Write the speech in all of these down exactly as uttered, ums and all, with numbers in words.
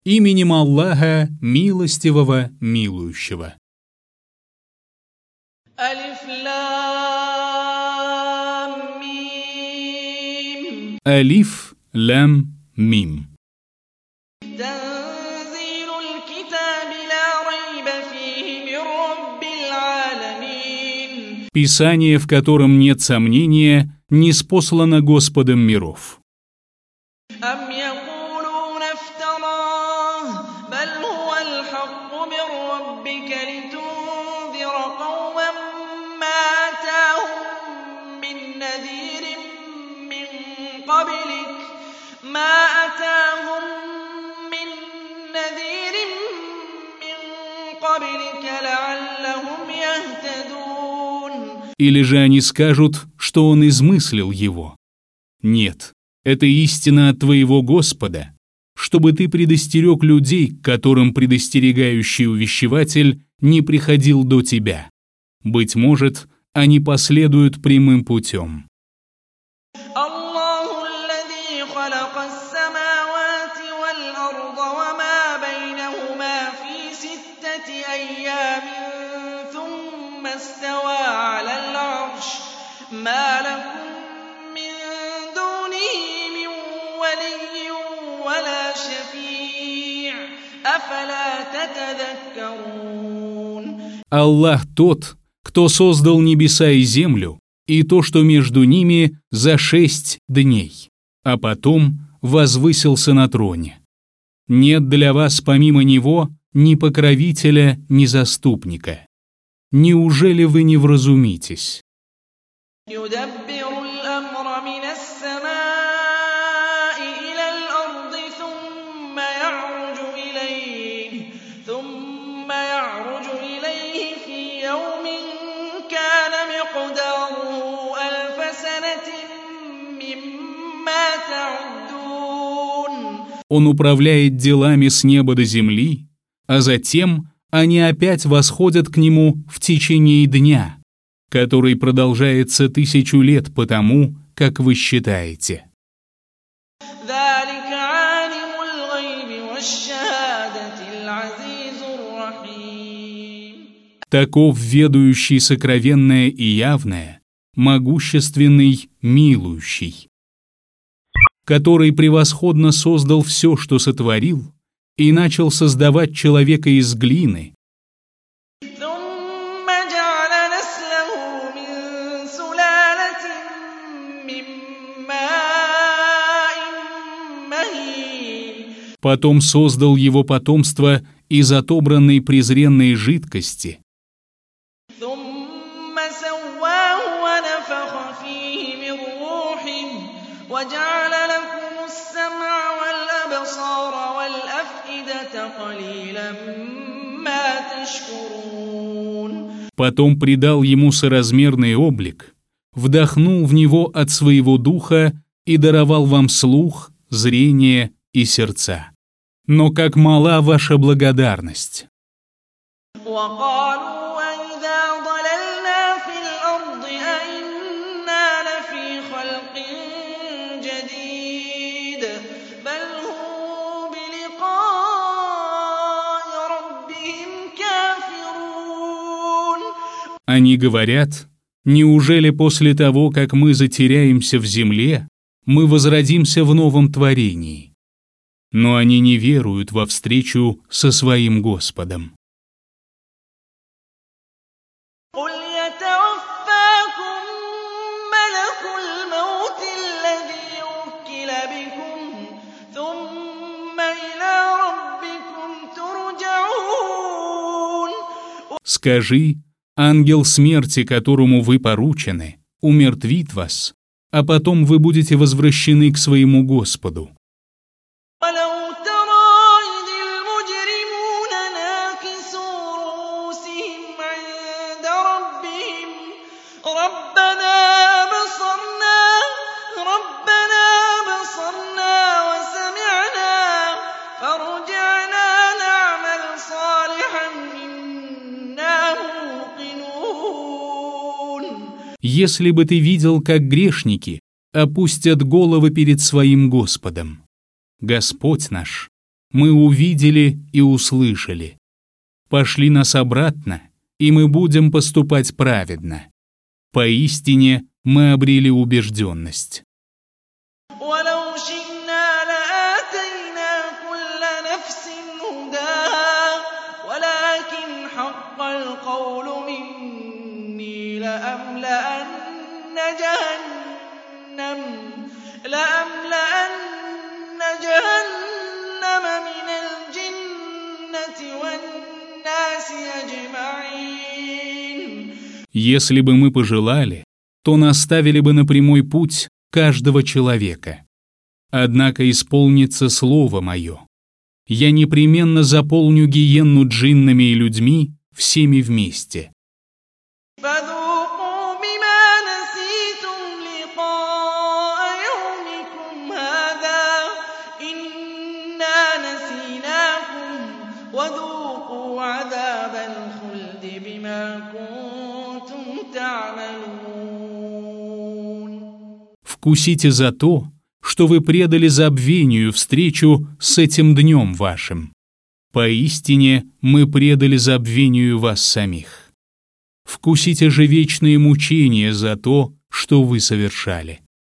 Именем Аллаха, милостивого, милующего. ألف لام ميم Алиф, лям, мим. تنزيل الكتاب لا ريب فيه من رب العالمين. Писание, в котором нет сомнения, ниспослано Господом миров. أم يقولون افتراه بل هو الحق من ربك لتنذر قوما ما أتاهم من نذير من قبلك ما أتاهم من نذير من قبلك لعلهم يهتدون. Или же они скажут, что он измыслил его? Нет, это истина от твоего Господа, чтобы ты предостерег людей, к которым предостерегающий увещеватель не приходил до тебя. Быть может, они последуют прямым путем. الله الذي خلق السماوات والأرض وما بينهما في ستة أيام ثم استوى على العرش ما لكم من دونه من ولي ولا شفيع أفلا تتذكرون. Аллах тот, кто создал небеса и землю, и то, что между ними, за шесть дней, а потом возвысился на троне. Нет для вас помимо Него ни покровителя, ни заступника. Неужели вы не вразумитесь? يدبر الأمر من السماء إلى الأرض ثم يعرج إليه ثم يعرج إليه في يوم كان مقداره ألف سنة مما تعدون. Он управляет делами с неба до земли, а затем они опять восходят к Нему в течение дня, который продолжается тысячу лет по тому, как вы считаете. ذلك عالم الغيب والشهادة العزيز الرحيم. Таков ведающий сокровенное и явное, могущественный, милующий, который превосходно создал все, что сотворил, и начал создавать человека из глины, ثم جعل نسله من سلالة من ماء مهين. потом создал его потомство из отобранной презренной жидкости, ثم سواه ونفخ فيه من روحه وجعل لكم السمع والأبصار والأفئدة قليلا ما تشكرون. потом придал ему соразмерный облик, вдохнул в него от своего духа и даровал вам слух, зрение и сердца. Но как мала ваша благодарность! وقالوا أئذا ضللنا في الأرض أئنا لفي خلق جديد بل هم بلقاء ربهم كافرون. Они говорят, неужели после того, как мы затеряемся в земле, мы возродимся в новом творении? Но они не веруют во встречу со своим Господом. قل يتوفاكم ملك الموت الذي وكل بكم ثم إلى ربكم ترجعون. Скажи, ангел смерти, которому вы поручены, умертвит вас, а потом вы будете возвращены к своему Господу. ولو ترى إذ المجرمون ناكسوا رؤوسهم عند ربهم ربنا بصرنا ربنا بصرنا وسمعنا فارجعنا نعمل صالحا إنا موقنون. Если бы ты видел, как грешники опустят головы перед своим Господом. Господь наш, мы увидели и услышали. Пошли нас обратно, и мы будем поступать праведно. Поистине мы обрели убежденность. ولو شئنا لآتينا كل نفس هداها ولكن حق القول مني لأملأن جهنم لأملأن جهنم من الجنة والناس أجمعين. Если бы мы пожелали, то наставили бы на прямой путь каждого человека. Однако исполнится слово мое. Я непременно заполню гиенну джиннами и людьми всеми вместе. فذوقوا بما نسيتم لقاء يومكم هذا إنا نسيناكم وذوقوا عذاب الخلد بما كنتم تعملون. Вкусите за то, что вы предали забвению встречу с этим днем вашим. Поистине мы предали забвению вас самих. Вкусите же вечные мучения за то, что вы совершали.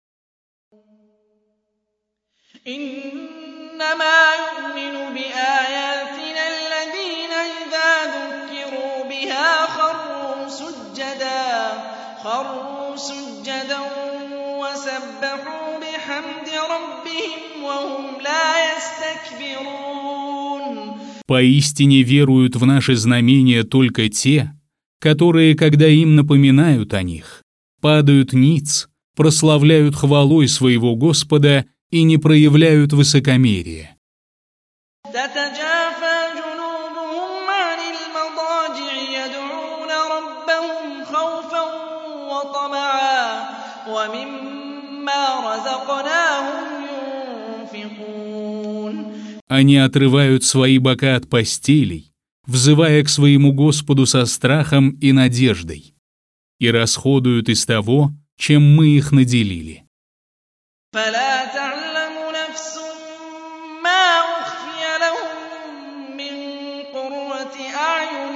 إنما يؤمن بآياتنا الذين إذا ذكروا بها خروا سجدا خروا سجدا وسبحوا بحمد ربهم وهم لا يستكبرون. Поистине веруют в наши знамения только те, которые, когда им напоминают о них, падают ниц, прославляют хвалой своего Господа и не проявляют высокомерия. تتجافى جنوبهم عن المضاجع يدعون ربهم خوفا وطمعا ومما رزقناهم ينفقون. Они отрывают свои бока от постелей, взывая к своему Господу со страхом и надеждой, и расходуют из того, чем мы их наделили. فلا تعلم نفس ما أخفي لهم من قرة أعين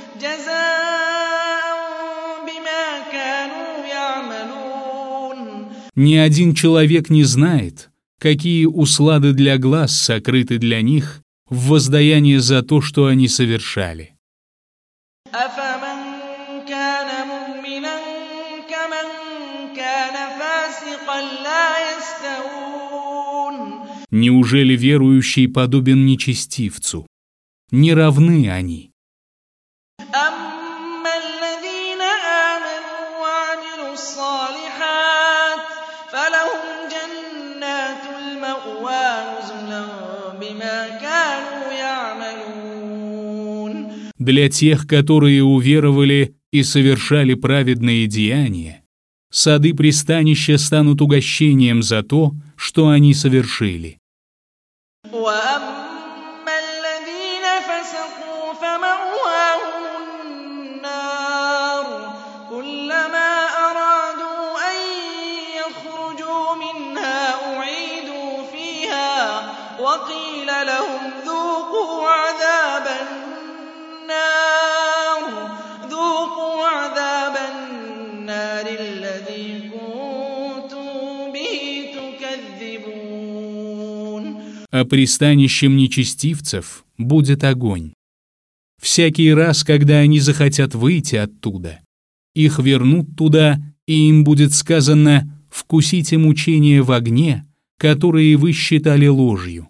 جزاء بما كانوا يعملون. Ни один человек не знает, какие услады для глаз сокрыты для них в воздаяние за то, что они совершали. أفمن كان مؤمنا كمن كان فاسقا لا يستوون. Неужели верующий подобен нечестивцу? Не равны они. أما الذين آمنوا وعملوا الصالحات فلهم جنات المأوى نزلا بما كانوا يعملون. Для тех, которые уверовали и совершали праведные деяния, сады пристанища станут угощением за то, что они совершили. وأما الذين فسقوا فمأواهم النار كلما أرادوا أن يخرجوا منها أعيدوا فيها وقيل لهم ذوقوا عذاب النار ذوقوا عذاب النار الذي كنتم به تكذبون. А пристанищем нечестивцев будет огонь. Всякий раз, когда они захотят выйти оттуда, их вернут туда, и им будет сказано: «Вкусите мучения в огне, которые вы считали ложью».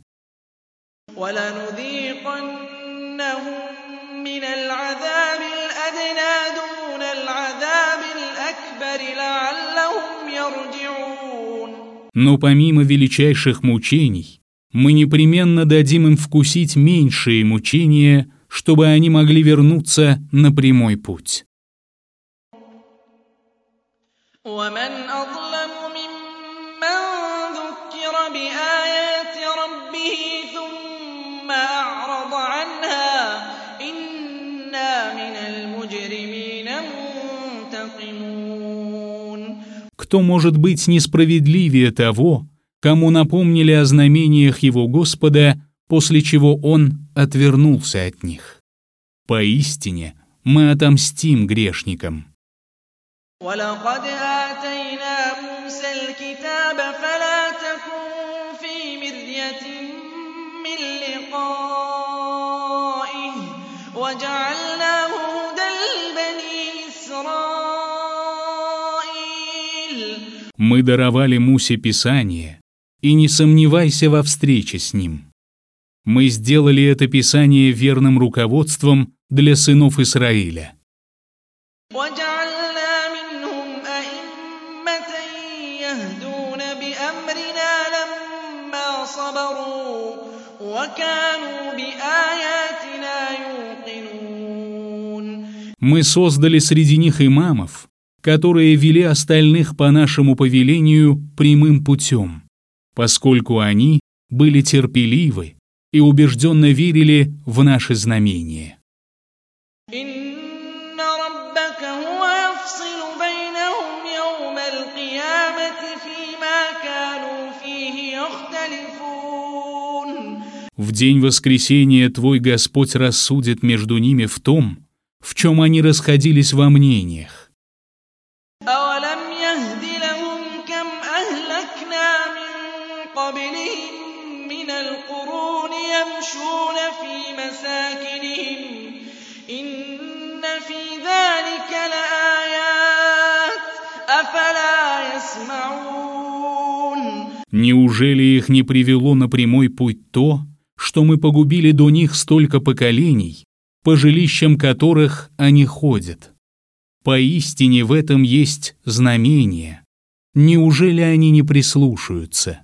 وَلَنُذِيقَنَّهُم مِّنَ الْعَذَابِ الْأَدْنَىٰ دُونَ الْعَذَابِ الْأَكْبَرِ لَعَلَّهُمْ يَرْجِعُونَ. Но помимо величайших мучений, мы непременно дадим им вкусить меньшие мучения, чтобы они могли вернуться на прямой путь. وَمَنْ أَظْلَمُ مِمَّن ذُكِّرَ بِآيَاتِ رَبِّهِ ثُمَّ أَعْرَضَ عَنْهَا إِنَّا مِنَ الْمُجْرِمِينَ مُنتَقِمُونَ. Кто может быть несправедливее того, кому напомнили о знамениях его Господа, после чего он отвернулся от них. Поистине, мы отомстим грешникам. وَلَقَدْ آتَيْنَا مُوسَى الْكِتَابَ فَلَا تَكُن فِي مِرْيَةٍ مِّن لِّقَائِهِ وَجَعَلْنَاهُ هُدًى لِّبَنِي إِسْرَائِيلَ. Мы даровали Мусе Писание, и не сомневайся во встрече с ним. Мы сделали это Писание верным руководством для сынов Израиля. Мы создали среди них имамов, которые вели остальных по нашему повелению прямым путем, поскольку они были терпеливы и убежденно верили в наши знамения. В день воскресения твой Господь рассудит между ними в том, в чем они расходились во мнениях. Неужели их не привело на прямой путь то, что мы погубили до них столько поколений, по жилищам которых они ходят? Поистине в этом есть знамение. Неужели они не прислушаются?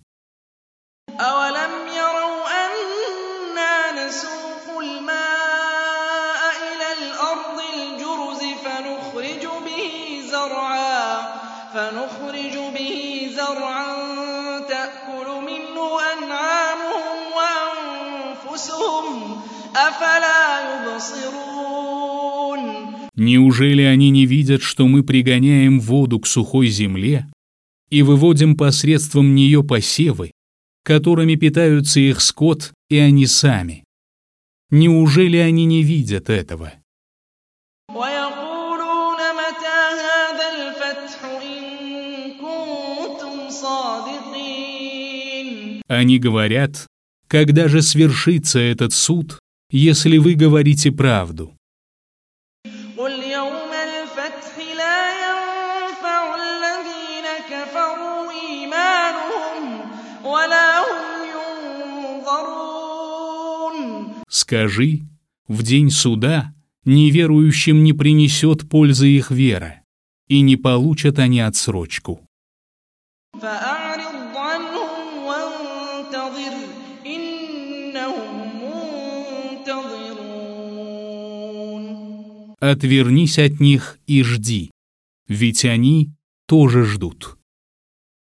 Неужели они не видят, что мы пригоняем воду к сухой земле и выводим посредством нее посевы, которыми питаются их скот и они сами? Неужели они не видят этого? Они говорят: когда же свершится этот суд, если вы говорите правду? Скажи, в день суда неверующим не принесет пользы их вера, и не получат они отсрочку. Отвернись от них и жди, ведь они тоже ждут.